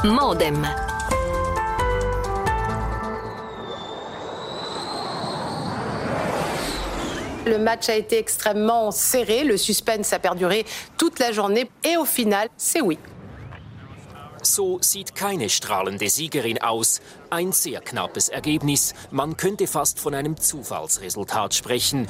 Modem. Le match a été extrêmement serré, le suspense a perduré toute la journée et au final, c'est oui. So sieht keine strahlende Siegerin aus. Ein sehr knappes Ergebnis. Man könnte fast von einem Zufallsresultat sprechen.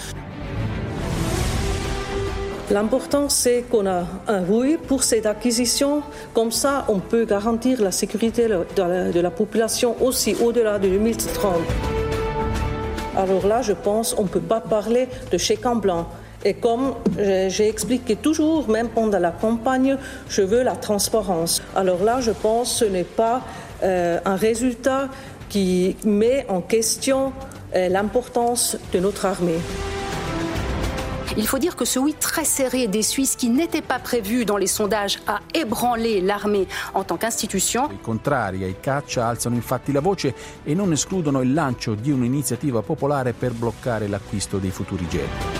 L'important, c'est qu'on a un oui pour cette acquisition. Comme ça, on peut garantir la sécurité de la population aussi au-delà de 2030. Alors là, je pense qu'on ne peut pas parler de chèque en blanc. Et comme j'ai expliqué toujours, même pendant la campagne, je veux la transparence. Alors là, je pense que ce n'est pas un résultat qui met en question l'importance de notre armée. Il faut dire que ce oui très serré des Suisses qui n'était pas prévu dans les sondages a ébranlé l'armée en tant qu'institution. I contrari ai caccia alzano infatti la voce e non escludono il lancio di un'iniziativa popolare per bloccare l'acquisto dei futuri jet.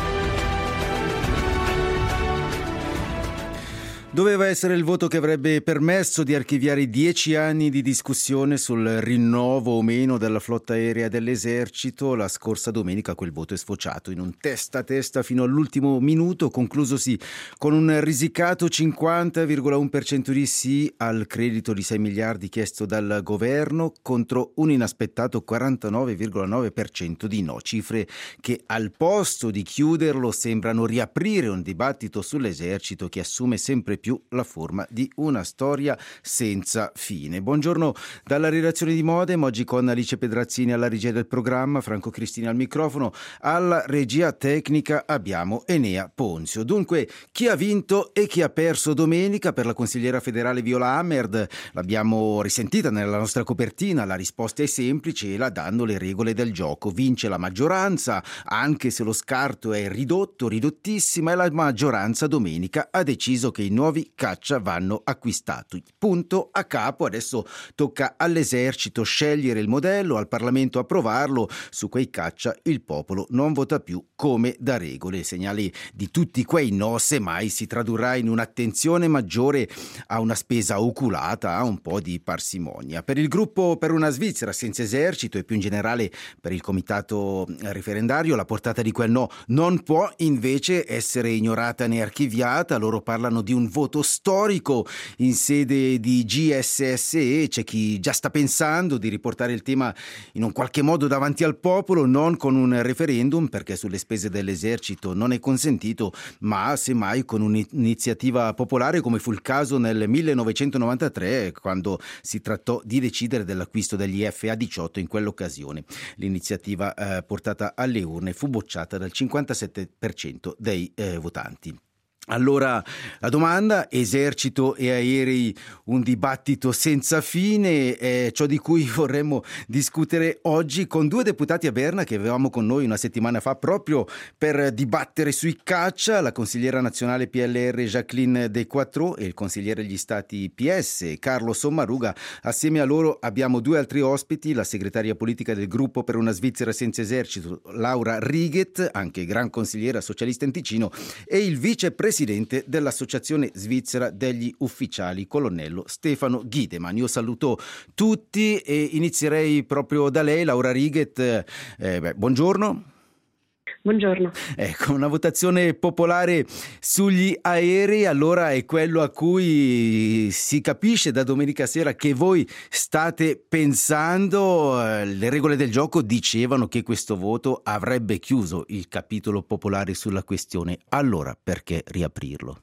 Doveva essere il voto che avrebbe permesso di archiviare 10 anni di discussione sul rinnovo o meno della flotta aerea dell'esercito. La scorsa domenica quel voto è sfociato in un testa a testa fino all'ultimo minuto, conclusosi con un risicato 50,1% di sì al credito di 6 miliardi chiesto dal governo contro un inaspettato 49,9% di no, cifre che al posto di chiuderlo sembrano riaprire un dibattito sull'esercito che assume sempre più la forma di una storia senza fine. Buongiorno dalla redazione di Modem, oggi con Alice Pedrazzini alla regia del programma, Franco Cristini al microfono, alla regia tecnica abbiamo Enea Ponzio. Dunque, chi ha vinto e chi ha perso domenica? Per la consigliera federale Viola Amherd l'abbiamo risentita nella nostra copertina, la risposta è semplice e la danno le regole del gioco. Vince la maggioranza, anche se lo scarto è ridottissima, e la maggioranza domenica ha deciso che i nuovi caccia vanno acquistati. Punto a capo, adesso tocca all'esercito scegliere il modello, al Parlamento approvarlo. Su quei caccia il popolo non vota più come da regole. Il segnale di tutti quei no semmai si tradurrà in un'attenzione maggiore a una spesa oculata, a un po' di parsimonia. Per il gruppo Per una Svizzera senza esercito e più in generale per il comitato referendario la portata di quel no non può invece essere ignorata né archiviata. Loro parlano di un voto storico in sede di GSSE. C'è chi già sta pensando di riportare il tema in un qualche modo davanti al popolo, non con un referendum perché sulle spese dell'esercito non è consentito, ma semmai con un'iniziativa popolare come fu il caso nel 1993 quando si trattò di decidere dell'acquisto degli FA-18. In quell'occasione l'iniziativa portata alle urne fu bocciata dal 57% dei votanti. Allora, la domanda, esercito e aerei, un dibattito senza fine, è ciò di cui vorremmo discutere oggi con due deputati a Berna che avevamo con noi una settimana fa proprio per dibattere sui caccia, la consigliera nazionale PLR Jacqueline De Quattro e il consigliere degli stati PS Carlo Sommaruga. Assieme a loro abbiamo due altri ospiti, la segretaria politica del gruppo Per una Svizzera senza esercito Laura Righet, anche gran consigliera socialista in Ticino, e il vicepresidente dell'Associazione Svizzera degli Ufficiali, colonnello Stefano Ghiedemann. Io saluto tutti e inizierei proprio da lei, Laura Righet. Buongiorno. Buongiorno. Ecco, una votazione popolare sugli aerei, allora è quello a cui si capisce da domenica sera che voi state pensando. Le regole del gioco dicevano che questo voto avrebbe chiuso il capitolo popolare sulla questione, allora perché riaprirlo?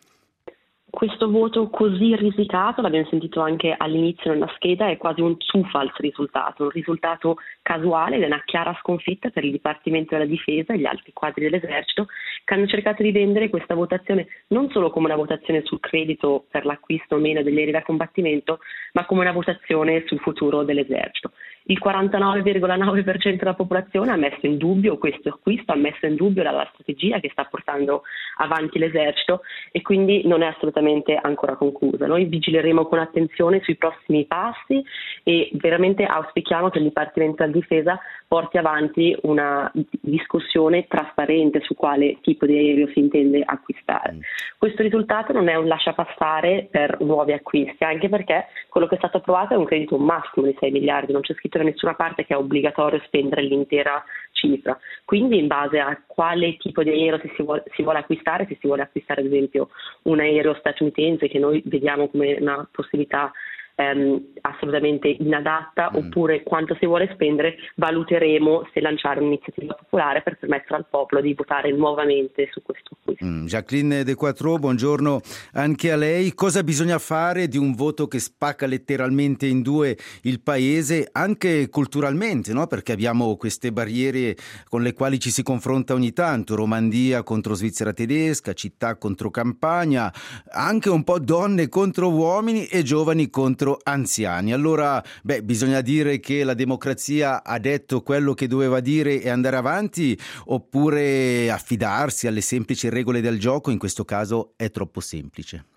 Questo voto così risicato, l'abbiamo sentito anche all'inizio nella scheda, è quasi un Zufallsrisultato, un risultato casuale ed è una chiara sconfitta per il Dipartimento della Difesa e gli altri quadri dell'Esercito che hanno cercato di vendere questa votazione non solo come una votazione sul credito per l'acquisto o meno degli aerei da combattimento, ma come una votazione sul futuro dell'Esercito. il 49,9% della popolazione ha messo in dubbio questo acquisto, ha messo in dubbio la strategia che sta portando avanti l'esercito e quindi non è assolutamente ancora conclusa. Noi vigileremo con attenzione sui prossimi passi e veramente auspichiamo che il Dipartimento della Difesa porti avanti una discussione trasparente su quale tipo di aereo si intende acquistare. Questo risultato non è un lasciapassare per nuovi acquisti, anche perché quello che è stato approvato è un credito massimo di 6 miliardi, non c'è scritto da nessuna parte che è obbligatorio spendere l'intera cifra. Quindi in base a quale tipo di aereo si vuole acquistare, se si vuole acquistare ad esempio un aereo statunitense che noi vediamo come una possibilità assolutamente inadatta, oppure quanto si vuole spendere, valuteremo se lanciare un'iniziativa popolare per permettere al popolo di votare nuovamente su questo acquisto. Jacqueline De Quattro, buongiorno anche a lei. Cosa bisogna fare di un voto che spacca letteralmente in due il paese, anche culturalmente, no? Perché abbiamo queste barriere con le quali ci si confronta ogni tanto, Romandia contro Svizzera tedesca, città contro campagna, anche un po' donne contro uomini e giovani contro anziani. Allora, bisogna dire che la democrazia ha detto quello che doveva dire e andare avanti, oppure affidarsi alle semplici regole del gioco in questo caso è troppo semplice?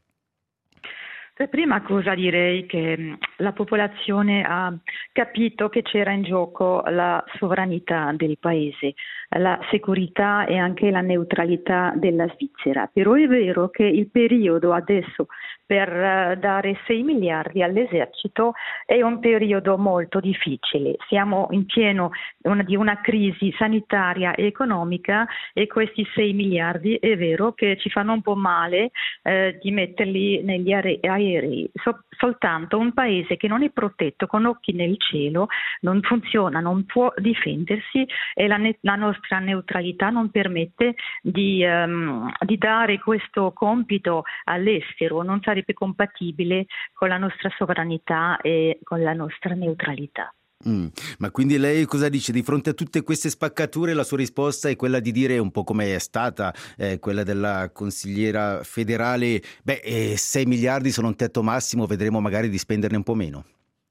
Per prima cosa direi che la popolazione ha capito che c'era in gioco la sovranità del paese, la sicurezza e anche la neutralità della Svizzera. Però è vero che il periodo adesso per dare 6 miliardi all'esercito è un periodo molto difficile. Siamo in pieno di una crisi sanitaria e economica e questi 6 miliardi è vero che ci fanno un po' male di metterli negli aerei. Soltanto un paese che non è protetto con occhi nel cielo non funziona, non può difendersi e la nostra neutralità non permette di dare questo compito all'estero, non sarebbe compatibile con la nostra sovranità e con la nostra neutralità. Ma quindi lei cosa dice? Di fronte a tutte queste spaccature la sua risposta è quella di dire, un po' come è stata quella della consigliera federale, 6 miliardi sono un tetto massimo, vedremo magari di spenderne un po' meno.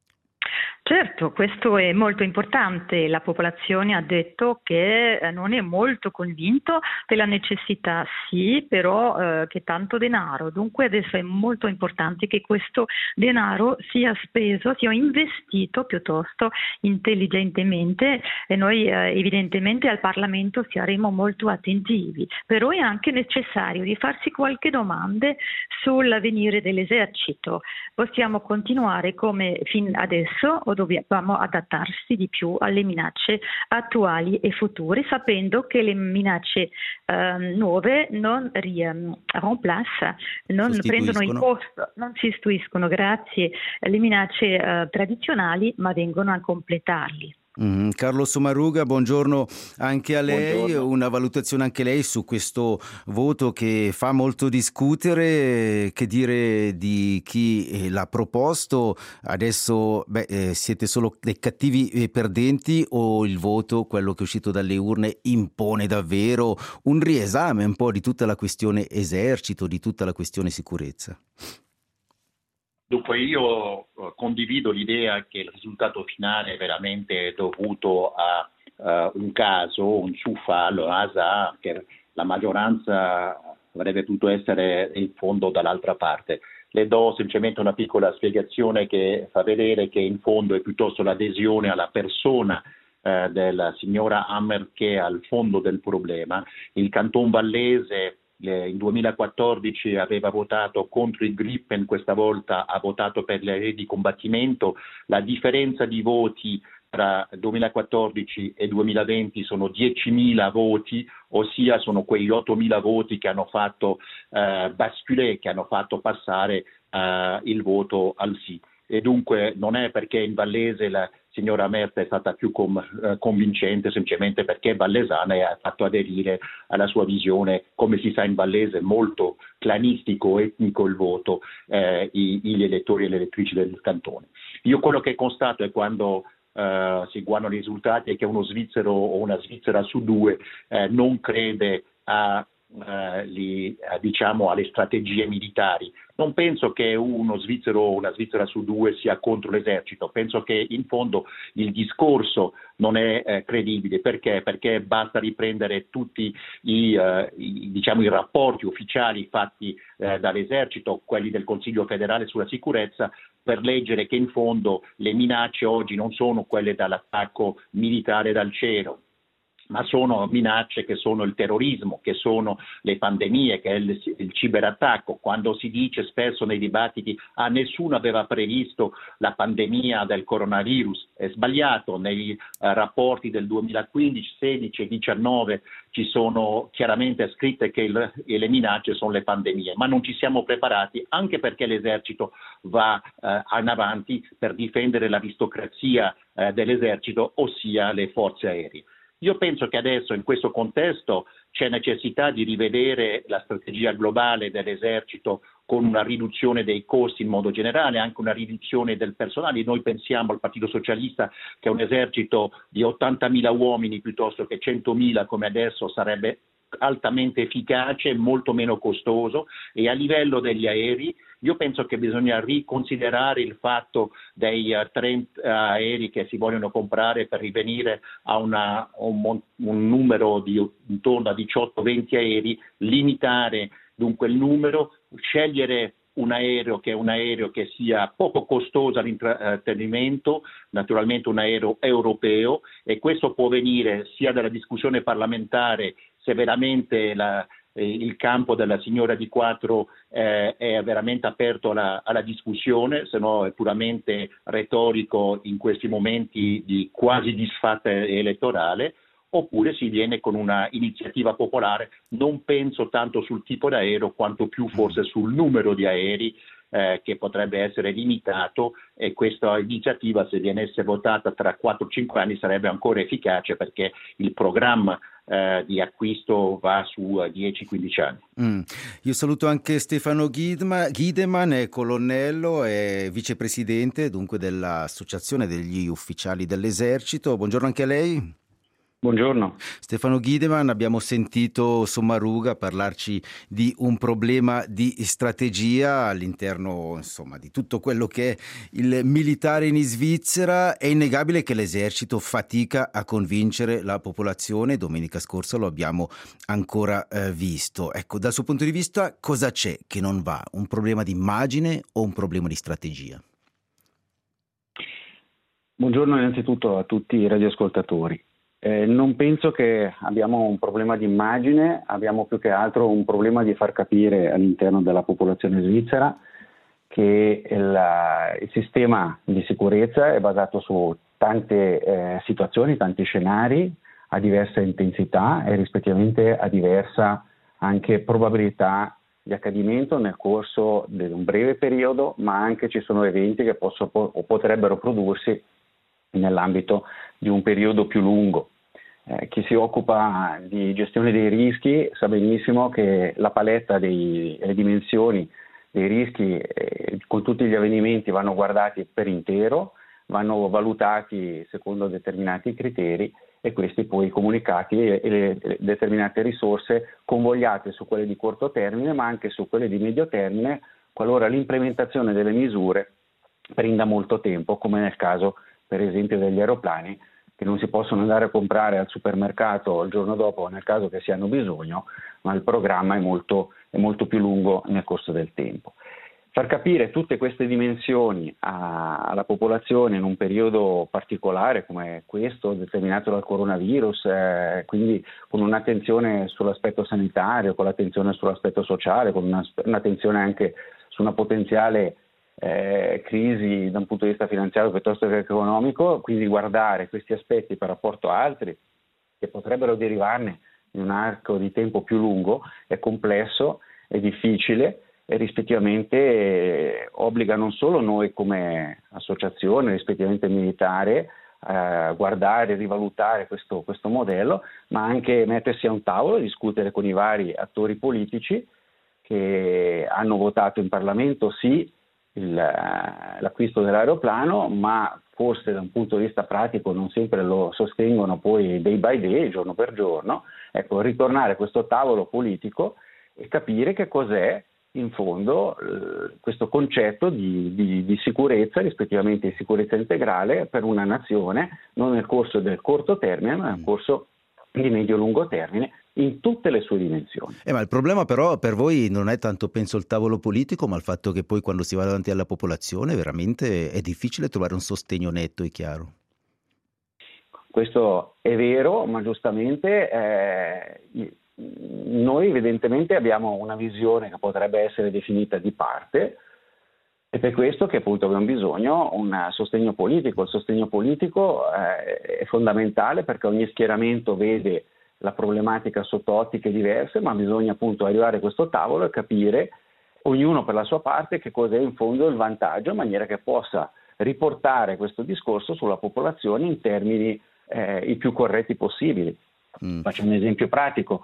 Certo, questo è molto importante. La popolazione ha detto che non è molto convinto della necessità, sì, però che tanto denaro. Dunque adesso è molto importante che questo denaro sia speso, sia investito piuttosto intelligentemente e noi evidentemente al Parlamento saremo molto attentivi. Però è anche necessario di farsi qualche domanda sull'avvenire dell'esercito. Possiamo continuare come fin adesso o dobbiamo adattarsi di più alle minacce attuali e future, sapendo che le minacce nuove non prendono il posto, non sostituiscono, grazie, le minacce tradizionali, ma vengono a completarli. Carlo Sommaruga, buongiorno anche a lei. Buongiorno. Una valutazione anche lei su questo voto che fa molto discutere. Che dire di chi l'ha proposto? Adesso siete solo dei cattivi perdenti o il voto, quello che è uscito dalle urne, impone davvero un riesame un po' di tutta la questione esercito, di tutta la questione sicurezza? Dunque io condivido l'idea che il risultato finale è veramente dovuto a un caso, un ciuffalo, un hasard, che la maggioranza avrebbe potuto essere in fondo dall'altra parte. Le do semplicemente una piccola spiegazione che fa vedere che in fondo è piuttosto l'adesione alla persona della signora Hammer che è al fondo del problema. Il Canton Vallese in 2014 aveva votato contro il Gripen, questa volta ha votato per gli aerei di combattimento. La differenza di voti tra 2014 e 2020 sono 10.000 voti, ossia sono quegli 8.000 voti che hanno fatto basculer, che hanno fatto passare il voto al sì. E dunque non è perché in Vallese la signora Merta è stata più convincente, semplicemente perché è vallesana e ha fatto aderire alla sua visione, come si sa in Vallese, molto clanistico, etnico il voto, gli elettori e le elettrici del cantone. Io quello che constato è quando si guardano i risultati è che uno svizzero o una svizzera su due non crede a diciamo alle strategie militari. Non penso che uno svizzero o una svizzera su due sia contro l'esercito, penso che in fondo il discorso non è credibile. Perché? Perché basta riprendere tutti i rapporti ufficiali fatti dall'esercito, quelli del Consiglio federale sulla sicurezza, per leggere che in fondo le minacce oggi non sono quelle dall'attacco militare dal cielo, ma sono minacce che sono il terrorismo, che sono le pandemie, che è il ciberattacco. Quando si dice spesso nei dibattiti nessuno aveva previsto la pandemia del coronavirus, è sbagliato. Nei rapporti del 2015, 16 e 19 ci sono chiaramente scritte che le minacce sono le pandemie, ma non ci siamo preparati, anche perché l'esercito va in avanti per difendere l'aristocrazia dell'esercito, ossia le forze aeree. Io penso che adesso in questo contesto c'è necessità di rivedere la strategia globale dell'esercito con una riduzione dei costi in modo generale, anche una riduzione del personale. Noi pensiamo al Partito Socialista che un esercito di 80.000 uomini piuttosto che 100.000 come adesso sarebbe altamente efficace, molto meno costoso, e a livello degli aerei io penso che bisogna riconsiderare il fatto dei 30 aerei che si vogliono comprare per rivenire a un numero di intorno a 18-20 aerei, limitare dunque il numero, scegliere un aereo che sia poco costoso all'intrattenimento, naturalmente un aereo europeo, e questo può venire sia dalla discussione parlamentare, se veramente il campo della signora Di Quattro è veramente aperto alla discussione, se no è puramente retorico in questi momenti di quasi disfatta elettorale, oppure si viene con una iniziativa popolare. Non penso tanto sul tipo di aereo quanto più forse sul numero di aerei che potrebbe essere limitato, e questa iniziativa, se venisse votata tra 4-5 anni, sarebbe ancora efficace perché il programma di acquisto va su 10-15 anni. Io saluto anche Stefano Ghiedemann, è colonnello e vicepresidente dunque dell'Associazione degli Ufficiali dell'Esercito. Buongiorno anche a lei. Buongiorno. Stefano Ghiedemann, abbiamo sentito Sommaruga parlarci di un problema di strategia all'interno, insomma, di tutto quello che è il militare in Svizzera. È innegabile che l'esercito fatica a convincere la popolazione, domenica scorsa lo abbiamo ancora visto. Ecco, dal suo punto di vista cosa c'è che non va? Un problema di immagine o un problema di strategia? Buongiorno innanzitutto a tutti i radioascoltatori. Non penso che abbiamo un problema di immagine, abbiamo più che altro un problema di far capire all'interno della popolazione svizzera che il sistema di sicurezza è basato su tante situazioni, tanti scenari a diversa intensità e rispettivamente a diversa anche probabilità di accadimento nel corso di un breve periodo, ma anche ci sono eventi che potrebbero prodursi nell'ambito di un periodo più lungo. Chi si occupa di gestione dei rischi sa benissimo che la paletta le dimensioni dei rischi con tutti gli avvenimenti vanno guardati per intero, vanno valutati secondo determinati criteri e questi poi comunicati e le determinate risorse convogliate su quelle di corto termine ma anche su quelle di medio termine qualora l'implementazione delle misure prenda molto tempo, come nel caso per esempio degli aeroplani che non si possono andare a comprare al supermercato il giorno dopo nel caso che si hanno bisogno, ma il programma è molto più lungo nel corso del tempo. Far capire tutte queste dimensioni alla popolazione in un periodo particolare come questo, determinato dal coronavirus, quindi con un'attenzione sull'aspetto sanitario, con l'attenzione sull'aspetto sociale, con un'attenzione anche su una potenziale crisi da un punto di vista finanziario piuttosto che economico, quindi guardare questi aspetti per rapporto a altri che potrebbero derivarne in un arco di tempo più lungo è complesso, è difficile e rispettivamente obbliga non solo noi come associazione rispettivamente militare a guardare e rivalutare questo modello, ma anche mettersi a un tavolo e discutere con i vari attori politici che hanno votato in Parlamento sì l'acquisto dell'aeroplano, ma forse da un punto di vista pratico non sempre lo sostengono poi day by day, giorno per giorno. Ecco, ritornare a questo tavolo politico e capire che cos'è in fondo questo concetto di sicurezza, rispettivamente di sicurezza integrale per una nazione, non nel corso del corto termine, ma nel corso di medio-lungo termine, in tutte le sue dimensioni. Ma il problema però per voi non è tanto, penso, il tavolo politico, ma il fatto che poi quando si va davanti alla popolazione veramente è difficile trovare un sostegno netto e chiaro. Questo è vero, ma giustamente noi evidentemente abbiamo una visione che potrebbe essere definita di parte, e per questo che appunto abbiamo bisogno di un sostegno politico. Il sostegno politico è fondamentale perché ogni schieramento vede la problematica sotto ottiche diverse, ma bisogna appunto arrivare a questo tavolo e capire, ognuno per la sua parte, che cos'è in fondo il vantaggio, in maniera che possa riportare questo discorso sulla popolazione in termini i più corretti possibili. Faccio un esempio pratico: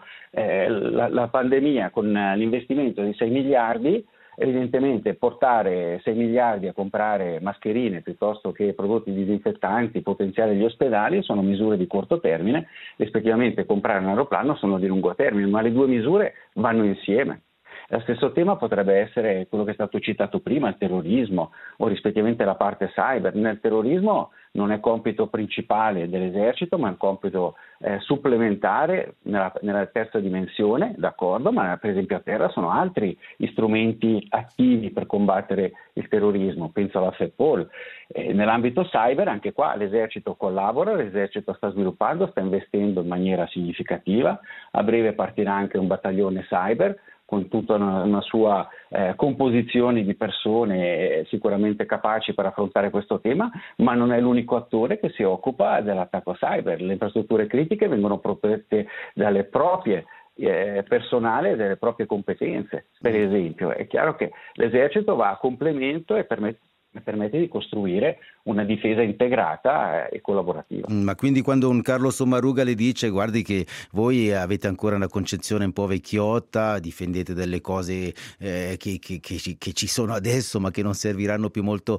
la pandemia con l'investimento di 6 miliardi, evidentemente portare 6 miliardi a comprare mascherine piuttosto che prodotti disinfettanti, potenziare gli ospedali, sono misure di corto termine, rispettivamente comprare un aeroplano sono di lungo termine, ma le due misure vanno insieme. Lo stesso tema potrebbe essere quello che è stato citato prima, il terrorismo, o rispettivamente la parte cyber. Nel terrorismo non è compito principale dell'esercito, ma è un compito supplementare nella terza dimensione, d'accordo, ma per esempio a terra sono altri strumenti attivi per combattere il terrorismo, penso alla FEPOL. Nell'ambito cyber anche qua l'esercito collabora, l'esercito sta sviluppando, sta investendo in maniera significativa, a breve partirà anche un battaglione cyber, con tutta una sua composizione di persone sicuramente capaci per affrontare questo tema, ma non è l'unico attore che si occupa dell'attacco cyber. Le infrastrutture critiche vengono protette dalle proprie personale, delle proprie competenze. Per esempio, è chiaro che l'esercito va a complemento e permette di costruire una difesa integrata e collaborativa. Ma quindi quando un Carlo Sommaruga le dice guardi che voi avete ancora una concezione un po' vecchiotta, difendete delle cose che ci sono adesso ma che non serviranno più molto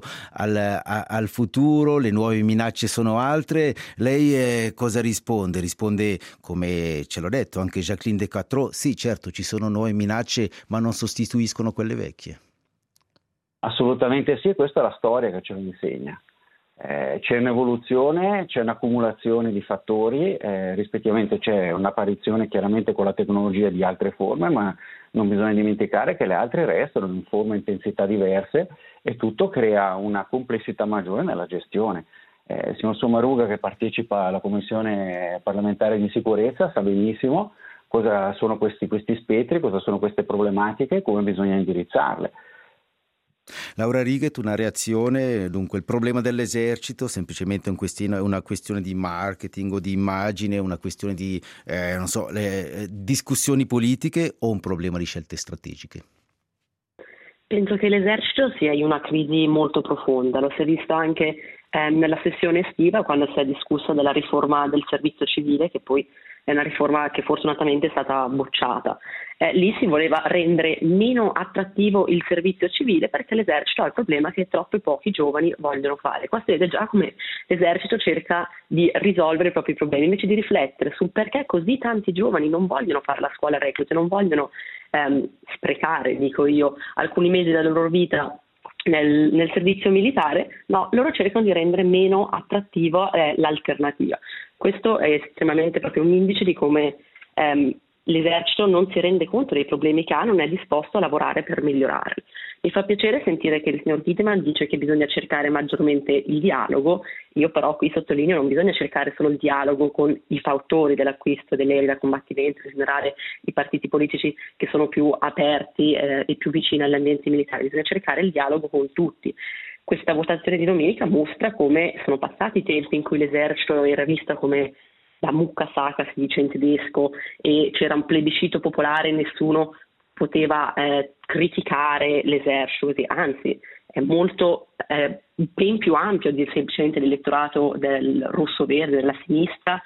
al futuro, le nuove minacce sono altre, lei cosa risponde? Risponde come ce l'ho detto anche Jacqueline Descatro: sì, certo, ci sono nuove minacce ma non sostituiscono quelle vecchie. Assolutamente sì, questa è la storia che ce lo insegna. C'è un'evoluzione, c'è un'accumulazione di fattori, rispettivamente c'è un'apparizione chiaramente con la tecnologia di altre forme, ma non bisogna dimenticare che le altre restano in forme e intensità diverse e tutto crea una complessità maggiore nella gestione. Il signor Sommaruga, che partecipa alla Commissione parlamentare di sicurezza, sa benissimo cosa sono questi spettri, cosa sono queste problematiche e come bisogna indirizzarle. Laura Righet, una reazione? Dunque, il problema dell'esercito semplicemente una questione di marketing o di immagine, una questione di discussioni politiche o un problema di scelte strategiche? Penso che l'esercito sia in una crisi molto profonda, lo si è visto anche nella sessione estiva quando si è discusso della riforma del servizio civile, che poi è una riforma che fortunatamente è stata bocciata. Lì si voleva rendere meno attrattivo il servizio civile perché l'esercito ha il problema che troppi pochi giovani vogliono fare. Qua si vede già come l'esercito cerca di risolvere i propri problemi invece di riflettere sul perché così tanti giovani non vogliono fare la scuola reclute, non vogliono sprecare, dico io, alcuni mesi della loro vita nel servizio militare. No, loro cercano di rendere meno attrattivo l'alternativa. Questo è estremamente proprio un indice di come l'esercito non si rende conto dei problemi che ha, non è disposto a lavorare per migliorarli. Mi fa piacere sentire che il signor Tiedemann dice che bisogna cercare maggiormente il dialogo. Io però qui sottolineo: non bisogna cercare solo il dialogo con i fautori dell'acquisto delle aerei da combattimento, in generale i partiti politici che sono più aperti e più vicini agli ambienti militari, bisogna cercare il dialogo con tutti. Questa votazione di domenica mostra come sono passati i tempi in cui l'esercito era visto come la mucca sacra, si dice in tedesco, e c'era un plebiscito popolare e nessuno poteva criticare l'esercito, anzi è molto ben più ampio di semplicemente l'elettorato del rosso-verde, della sinistra,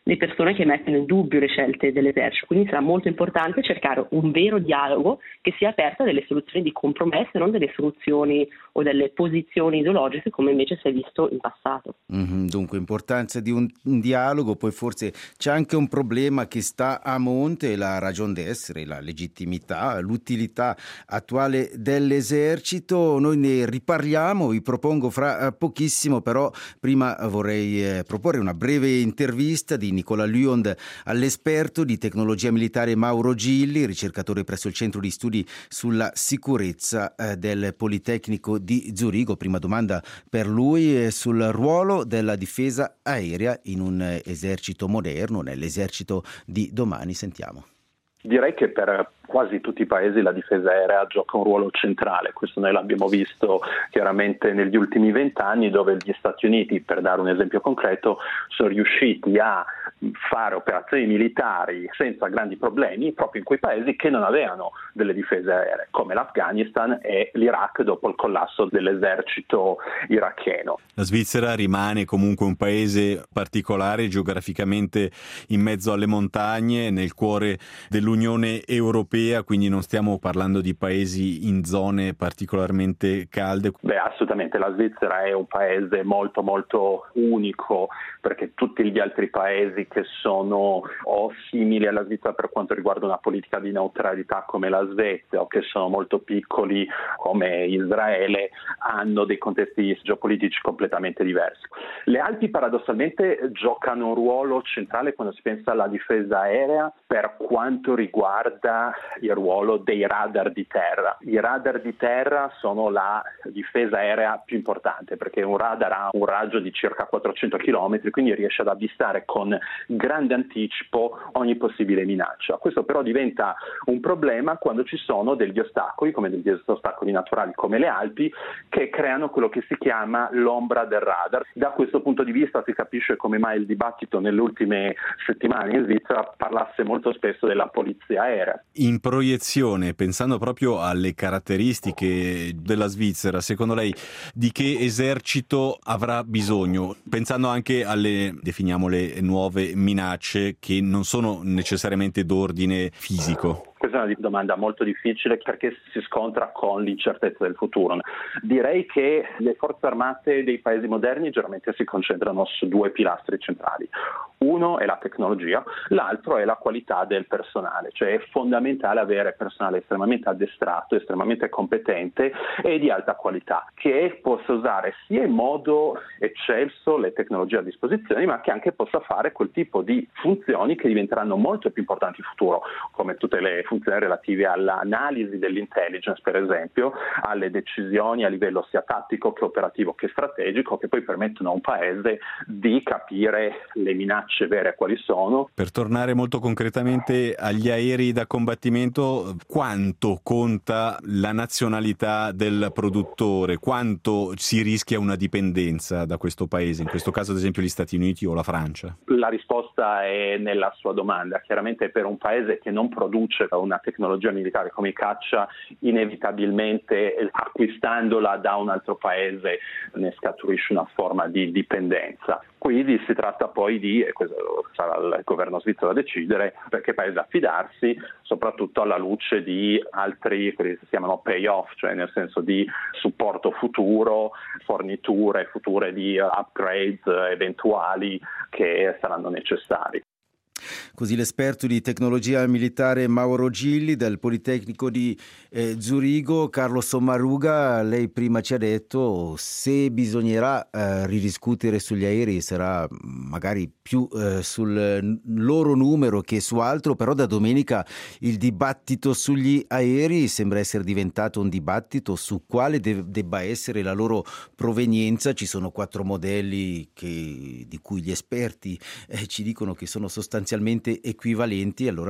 le persone che mettono in dubbio le scelte dell'esercito. Quindi sarà molto importante cercare un vero dialogo che sia aperto a delle soluzioni di compromesso e non delle soluzioni o delle posizioni ideologiche come invece si è visto in passato. Dunque importanza di un dialogo, poi forse c'è anche un problema che sta a monte, la ragion d'essere, la legittimità, l'utilità attuale dell'esercito. Noi ne riparliamo, vi propongo fra pochissimo, però prima vorrei proporre una breve intervista di Nicola Luond all'esperto di tecnologia militare Mauro Gilli, ricercatore presso il Centro di Studi sulla Sicurezza del Politecnico di Zurigo. Prima domanda per lui sul ruolo della difesa aerea in un esercito moderno, nell'esercito di domani. Sentiamo. Direi che per quasi tutti i paesi la difesa aerea gioca un ruolo centrale. Questo noi l'abbiamo visto chiaramente negli ultimi 20 anni, dove gli Stati Uniti, per dare un esempio concreto, sono riusciti a fare operazioni militari senza grandi problemi proprio in quei paesi che non avevano delle difese aeree, come l'Afghanistan e l'Iraq dopo il collasso dell'esercito iracheno. La Svizzera rimane comunque un paese particolare, geograficamente in mezzo alle montagne, nel cuore dell'Unione Europea, quindi non stiamo parlando di paesi in zone particolarmente calde. Assolutamente, la Svizzera è un paese molto molto unico, perché tutti gli altri paesi che sono o simili alla Svizzera per quanto riguarda una politica di neutralità come la Svezia, o che sono molto piccoli come Israele, hanno dei contesti geopolitici completamente diversi. Le Alpi paradossalmente giocano un ruolo centrale quando si pensa alla difesa aerea per quanto riguarda il ruolo dei radar di terra. I radar di terra sono la difesa aerea più importante, perché un radar ha un raggio di circa 400 km, quindi riesce ad avvistare con grande anticipo ogni possibile minaccia. Questo però diventa un problema quando ci sono degli ostacoli, come degli ostacoli naturali come le Alpi, che creano quello che si chiama l'ombra del radar. Da questo punto di vista si capisce come mai il dibattito nelle ultime settimane in Svizzera parlasse molto spesso della polizia aerea. In proiezione, pensando proprio alle caratteristiche della Svizzera, secondo lei di che esercito avrà bisogno? Pensando anche alle, definiamole, nuove minacce che non sono necessariamente d'ordine fisico. Questa è una domanda molto difficile perché si scontra con l'incertezza del futuro. Direi che le forze armate dei paesi moderni generalmente si concentrano su due pilastri centrali. Uno è la tecnologia, l'altro è la qualità del personale, cioè è fondamentale avere personale estremamente addestrato, estremamente competente e di alta qualità, che possa usare sia in modo eccelso le tecnologie a disposizione, ma che anche possa fare quel tipo di funzioni che diventeranno molto più importanti in futuro, come tutte le funzioni relative all'analisi dell'intelligence, per esempio, alle decisioni a livello sia tattico che operativo che strategico, che poi permettono a un paese di capire le minacce vere quali sono. Per tornare molto concretamente agli aerei da combattimento, quanto conta la nazionalità del produttore? Quanto si rischia una dipendenza da questo paese, in questo caso ad esempio gli Stati Uniti o la Francia? La risposta è nella sua domanda. Chiaramente per un paese che non produce una tecnologia militare come i caccia, inevitabilmente acquistandola da un altro paese ne scaturisce una forma di dipendenza. Quindi si tratta poi di, e questo sarà il governo svizzero a decidere, per che paese affidarsi, soprattutto alla luce di altri, quelli che si chiamano payoff, cioè nel senso di supporto futuro, forniture future di upgrades eventuali che saranno necessari. Così l'esperto di tecnologia militare Mauro Gilli del Politecnico di Zurigo. Carlo Sommaruga, lei prima ci ha detto se bisognerà ridiscutere sugli aerei sarà magari più sul loro numero che su altro, però da domenica il dibattito sugli aerei sembra essere diventato un dibattito su quale debba essere la loro provenienza. Ci sono 4 modelli di cui gli esperti ci dicono che sono sostanzialmente equivalenti. Allora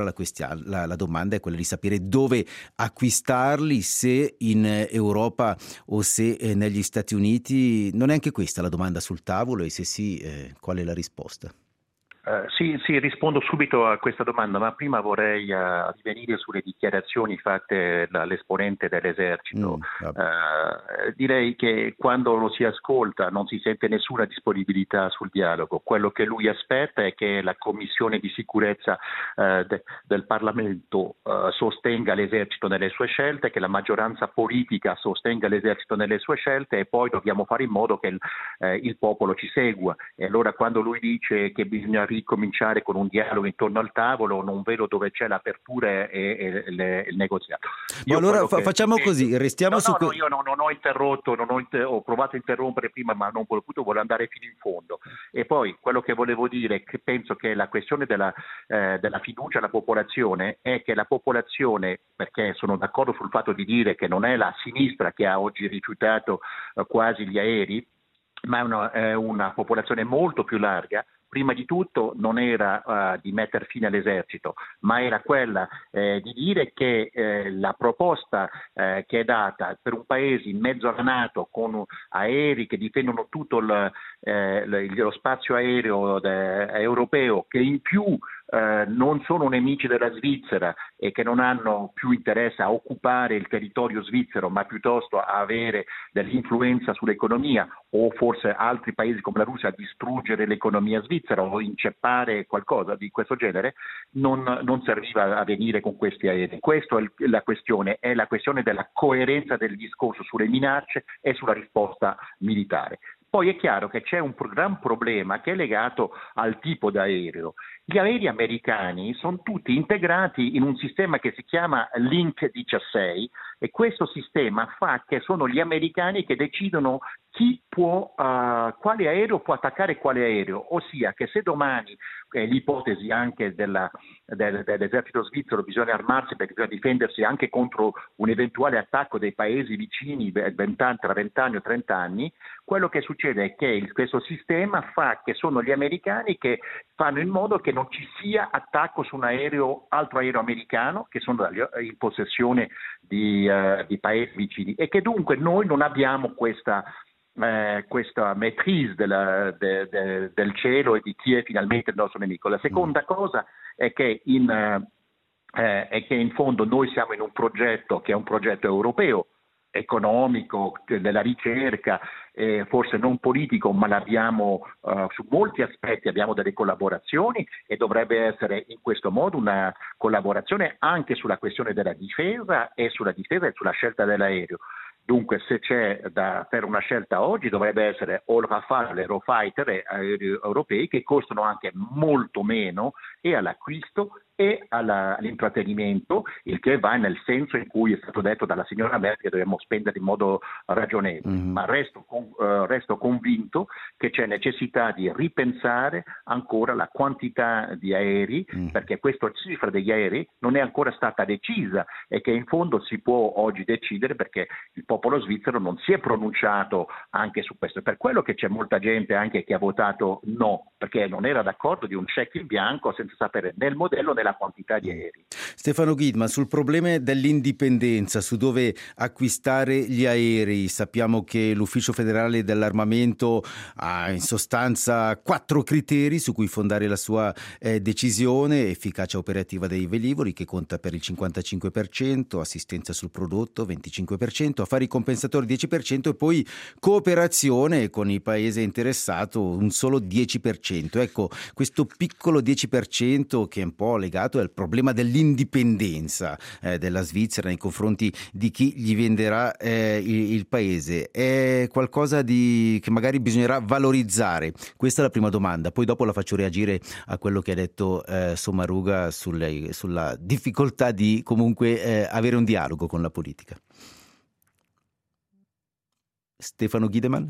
la domanda è quella di sapere dove acquistarli, se in Europa o se negli Stati Uniti. Non è anche questa la domanda sul tavolo, e se sì, qual è la risposta? Sì, rispondo subito a questa domanda, ma prima vorrei rivenire sulle dichiarazioni fatte dall'esponente dell'esercito. Direi che quando lo si ascolta non si sente nessuna disponibilità sul dialogo. Quello che lui aspetta è che la Commissione di sicurezza del Parlamento sostenga l'esercito nelle sue scelte, che la maggioranza politica sostenga l'esercito nelle sue scelte, e poi dobbiamo fare in modo che il popolo ci segua. E allora quando lui dice che bisogna ricominciare con un dialogo intorno al tavolo, non vedo dove c'è l'apertura e il negoziato. Allora facciamo così, restiamo su... No, io non ho interrotto, ho provato a interrompere prima, ma non ho potuto, volevo andare fino in fondo. E poi quello che volevo dire è che penso che la questione della fiducia alla popolazione è che la popolazione, perché sono d'accordo sul fatto di dire che non è la sinistra che ha oggi rifiutato quasi gli aerei, ma è una popolazione molto più larga. Prima di tutto non era di mettere fine all'esercito, ma era quella di dire che la proposta che è data per un paese in mezzo alla NATO, con aerei che difendono tutto lo spazio aereo europeo, che in più non sono nemici della Svizzera e che non hanno più interesse a occupare il territorio svizzero, ma piuttosto a avere dell'influenza sull'economia, o forse altri paesi come la Russia a distruggere l'economia svizzera o inceppare qualcosa di questo genere, non serviva a venire con questi aerei. Questa è la questione della coerenza del discorso sulle minacce e sulla risposta militare. Poi è chiaro che c'è un gran problema che è legato al tipo d'aereo. Gli aerei americani sono tutti integrati in un sistema che si chiama Link 16, e questo sistema fa che sono gli americani che decidono chi può, quale aereo può attaccare quale aereo, ossia che se domani, l'ipotesi anche dell'esercito svizzero, bisogna armarsi perché bisogna difendersi anche contro un eventuale attacco dei paesi vicini tra 20 anni o 30 anni, quello che succede è che questo sistema fa che sono gli americani che fanno in modo che non ci sia attacco su un altro aereo americano, che sono in possessione di paesi vicini, e che dunque noi non abbiamo questa maîtrise del cielo e di chi è finalmente il nostro nemico. La seconda cosa è che in fondo noi siamo in un progetto che è un progetto europeo, economico, della ricerca, forse non politico, ma l'abbiamo su molti aspetti, abbiamo delle collaborazioni, e dovrebbe essere in questo modo una collaborazione anche sulla questione della difesa e sulla scelta dell'aereo. Dunque, se c'è da fare una scelta oggi, dovrebbe essere o il Rafale, l'Eurofighter, aerei europei che costano anche molto meno e all'acquisto e all'intrattenimento, il che va nel senso in cui è stato detto dalla signora Merkel che dobbiamo spendere in modo ragionevole, ma resto convinto che c'è necessità di ripensare ancora la quantità di aerei, perché questa cifra degli aerei non è ancora stata decisa e che in fondo si può oggi decidere, perché il popolo svizzero non si è pronunciato anche su questo. Per quello che c'è molta gente anche che ha votato no, perché non era d'accordo di un check in bianco senza sapere né il modello né la quantità di aerei. Stefano Guidman, sul problema dell'indipendenza, su dove acquistare gli aerei, sappiamo che l'Ufficio Federale dell'Armamento ha in sostanza 4 criteri su cui fondare la sua decisione: efficacia operativa dei velivoli, che conta per il 55%, assistenza sul prodotto 25%, affari compensatori 10% e poi cooperazione con il paese interessato un solo 10%. Ecco, questo piccolo 10% che è un po' legato al problema dell'indipendenza della Svizzera nei confronti di chi gli venderà il paese, è qualcosa che magari bisognerà valorizzare. Questa è la prima domanda, poi dopo la faccio reagire a quello che ha detto Sommaruga sulla difficoltà di comunque avere un dialogo con la politica. Stefano Guidman?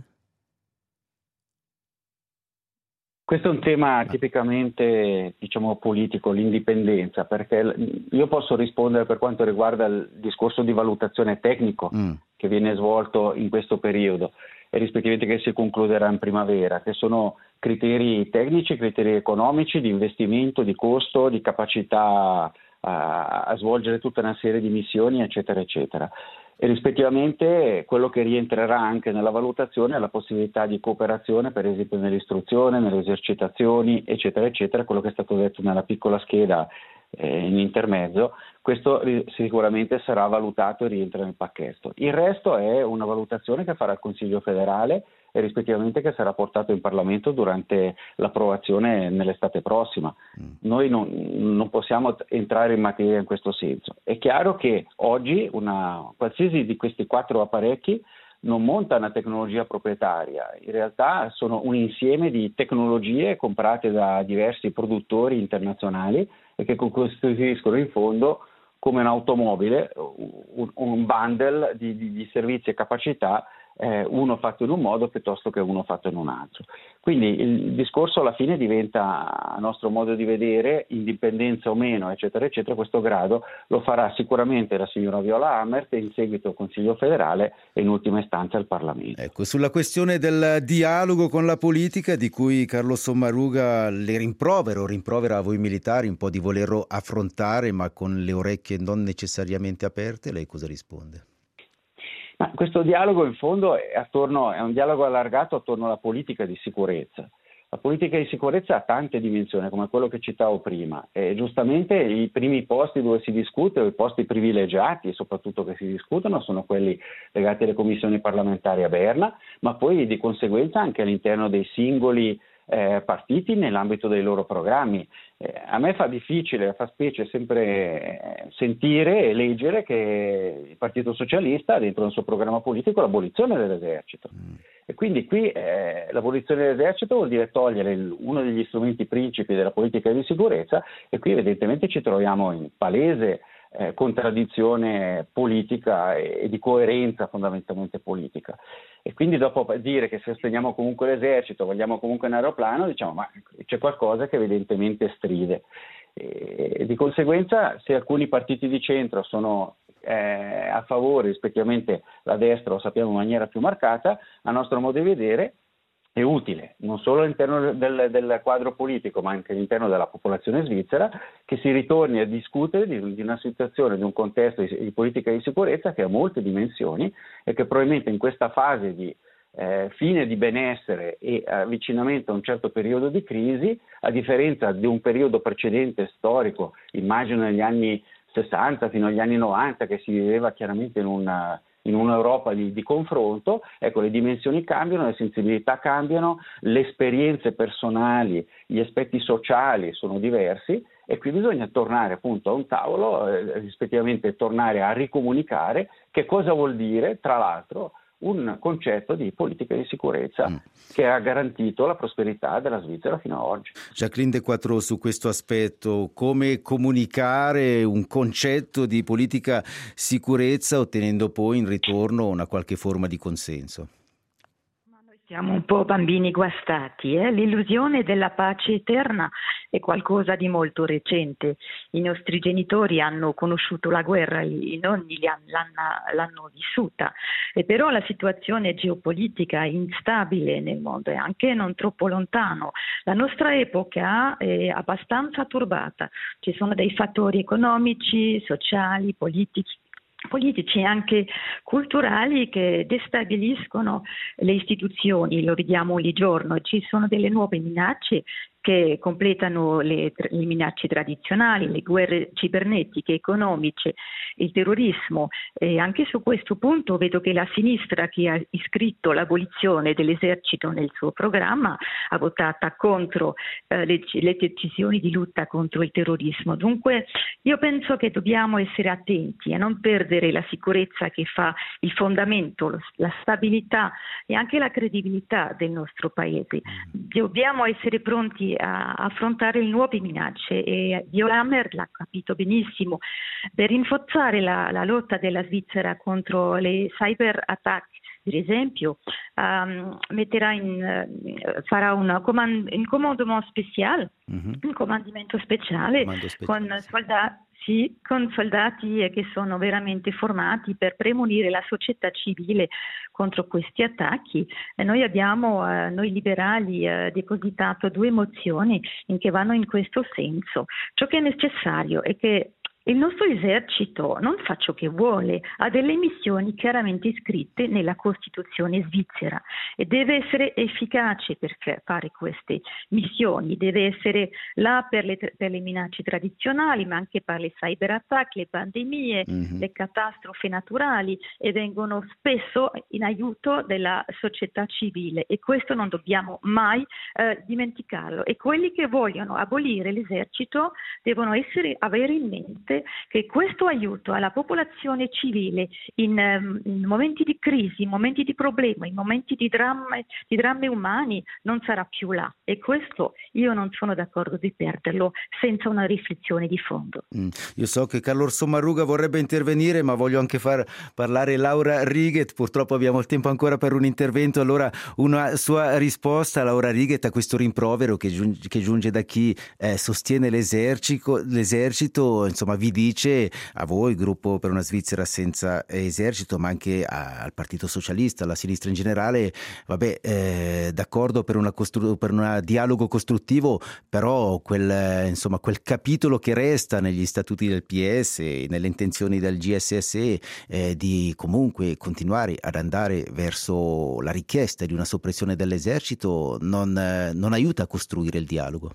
Questo è un tema tipicamente, politico, l'indipendenza, perché io posso rispondere per quanto riguarda il discorso di valutazione tecnico che viene svolto in questo periodo e rispettivamente che si concluderà in primavera, che sono criteri tecnici, criteri economici, di investimento, di costo, di capacità a svolgere tutta una serie di missioni, eccetera, eccetera. E rispettivamente quello che rientrerà anche nella valutazione è la possibilità di cooperazione, per esempio nell'istruzione, nelle esercitazioni, eccetera, eccetera, quello che è stato detto nella piccola scheda in intermezzo. Questo sicuramente sarà valutato e rientra nel pacchetto. Il resto è una valutazione che farà il Consiglio federale e rispettivamente che sarà portato in Parlamento durante l'approvazione nell'estate prossima. Noi non possiamo entrare in materia in questo senso. È chiaro che oggi qualsiasi di questi 4 apparecchi non monta una tecnologia proprietaria, in realtà sono un insieme di tecnologie comprate da diversi produttori internazionali e che costituiscono in fondo come un'automobile, un bundle di servizi e capacità, uno fatto in un modo piuttosto che uno fatto in un altro. Quindi il discorso alla fine diventa, a nostro modo di vedere, indipendenza o meno, eccetera, eccetera, questo grado lo farà sicuramente la signora Viola Amherd e in seguito il Consiglio federale e in ultima istanza il Parlamento. Ecco, sulla questione del dialogo con la politica, di cui Carlo Sommaruga le rimprovera a voi militari un po' di volerlo affrontare ma con le orecchie non necessariamente aperte, lei cosa risponde? Ma questo dialogo in fondo è un dialogo allargato attorno alla politica di sicurezza. La politica di sicurezza ha tante dimensioni, come quello che citavo prima, e giustamente i primi posti dove si discute, o i posti privilegiati soprattutto che si discutono, sono quelli legati alle commissioni parlamentari a Berna, ma poi di conseguenza anche all'interno dei singoli partiti nell'ambito dei loro programmi. A me fa specie sempre sentire e leggere che il Partito Socialista ha dentro il suo programma politico l'abolizione dell'esercito. E quindi qui l'abolizione dell'esercito vuol dire togliere uno degli strumenti principi della politica di sicurezza, e qui evidentemente ci troviamo in palese contraddizione politica e di coerenza fondamentalmente politica. E quindi dopo dire che se sosteniamo comunque l'esercito, vogliamo comunque un aeroplano, diciamo ma c'è qualcosa che evidentemente stride. E di conseguenza, se alcuni partiti di centro sono a favore, rispettivamente la destra lo sappiamo in maniera più marcata, a nostro modo di vedere è utile, non solo all'interno del quadro politico, ma anche all'interno della popolazione svizzera, che si ritorni a discutere di una situazione, di un contesto di politica di sicurezza che ha molte dimensioni e che probabilmente in questa fase di fine di benessere e avvicinamento a un certo periodo di crisi, a differenza di un periodo precedente storico, immagino negli anni 60 fino agli anni 90, che si viveva chiaramente in un'Europa di confronto, ecco, le dimensioni cambiano, le sensibilità cambiano, le esperienze personali, gli aspetti sociali sono diversi, e qui bisogna tornare appunto a un tavolo, rispettivamente tornare a ricomunicare che cosa vuol dire, tra l'altro, un concetto di politica di sicurezza che ha garantito la prosperità della Svizzera fino ad oggi. Jacqueline De Quattro, su questo aspetto, come comunicare un concetto di politica sicurezza ottenendo poi in ritorno una qualche forma di consenso? Siamo un po' bambini guastati, L'illusione della pace eterna è qualcosa di molto recente. I nostri genitori hanno conosciuto la guerra, i nonni l'hanno vissuta, e però la situazione geopolitica è instabile nel mondo e anche non troppo lontano. La nostra epoca è abbastanza turbata, ci sono dei fattori economici, sociali, politici e anche culturali che destabiliscono le istituzioni, lo vediamo ogni giorno. Ci sono delle nuove minacce che completano le minacce tradizionali, le guerre cibernetiche, economiche, il terrorismo. E anche su questo punto vedo che la sinistra, che ha iscritto l'abolizione dell'esercito nel suo programma, ha votato contro le decisioni di lotta contro il terrorismo. Dunque io penso che dobbiamo essere attenti a non perdere la sicurezza che fa il fondamento, la stabilità e anche la credibilità del nostro paese. Dobbiamo essere pronti a affrontare le nuove minacce, e Viola Amherd l'ha capito benissimo. Per rinforzare la lotta della Svizzera contro le cyber attack, per esempio, farà un commandement speciale, un comandamento speciale con soldati che sono veramente formati per premunire la società civile contro questi attacchi. E noi liberali depositato 2 mozioni che vanno in questo senso. Ciò che è necessario è che Il nostro esercito non fa ciò che vuole, ha delle missioni chiaramente iscritte nella Costituzione svizzera e deve essere efficace per fare queste missioni, deve essere là per le minacce tradizionali, ma anche per le cyberattacchi, le pandemie, le catastrofi naturali, e vengono spesso in aiuto della società civile, e questo non dobbiamo mai dimenticarlo. E quelli che vogliono abolire l'esercito devono avere in mente che questo aiuto alla popolazione civile in momenti di crisi, in momenti di problemi, in momenti di drammi umani non sarà più là, e questo io non sono d'accordo di perderlo senza una riflessione di fondo. Io so che Carlo Sommaruga vorrebbe intervenire, ma voglio anche far parlare Laura Righet. Purtroppo abbiamo il tempo ancora per un intervento, allora una sua risposta, Laura Righet, a questo rimprovero che giunge da chi sostiene l'esercito, insomma vi dice, a voi, Gruppo per una Svizzera senza esercito, ma anche al Partito Socialista, alla sinistra in generale, d'accordo per un dialogo costruttivo, però quel capitolo che resta negli statuti del PS e nelle intenzioni del GSSE di comunque continuare ad andare verso la richiesta di una soppressione dell'esercito non aiuta a costruire il dialogo.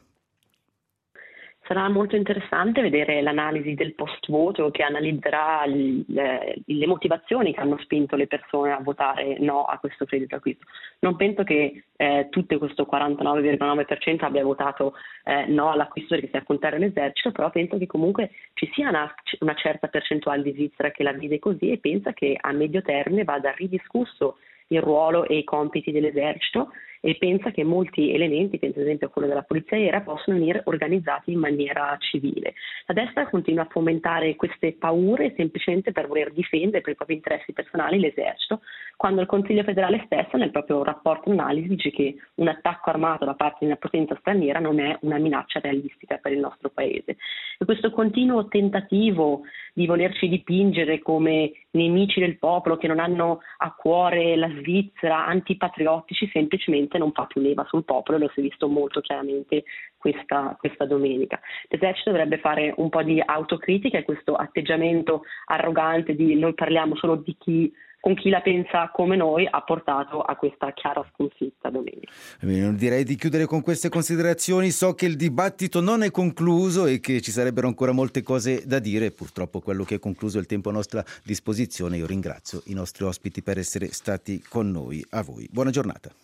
Sarà molto interessante vedere l'analisi del post-voto che analizzerà le motivazioni che hanno spinto le persone a votare no a questo credito d'acquisto. Non penso che tutto questo 49,9% abbia votato no all'acquisto perché si accontenta l'esercito, però penso che comunque ci sia una certa percentuale di Svizzera che la vede così e pensa che a medio termine vada ridiscusso il ruolo e i compiti dell'esercito, e pensa che molti elementi, penso ad esempio a quello della polizia aerea, possono venire organizzati in maniera civile. La destra continua a fomentare queste paure semplicemente per voler difendere per i propri interessi personali l'esercito, quando il Consiglio federale stesso nel proprio rapporto analisi dice che un attacco armato da parte di una potenza straniera non è una minaccia realistica per il nostro paese. E questo continuo tentativo di volerci dipingere come nemici del popolo, che non hanno a cuore la Svizzera, antipatriottici, semplicemente non fa più leva sul popolo, e lo si è visto molto chiaramente questa domenica. L'esercito dovrebbe fare un po' di autocritica, e questo atteggiamento arrogante di noi parliamo solo con chi la pensa come noi ha portato a questa chiara sconfitta domenica. Direi di chiudere con queste considerazioni. So che il dibattito non è concluso e che ci sarebbero ancora molte cose da dire. Purtroppo quello che è concluso è il tempo a nostra disposizione. Io ringrazio i nostri ospiti per essere stati con noi. A voi buona giornata.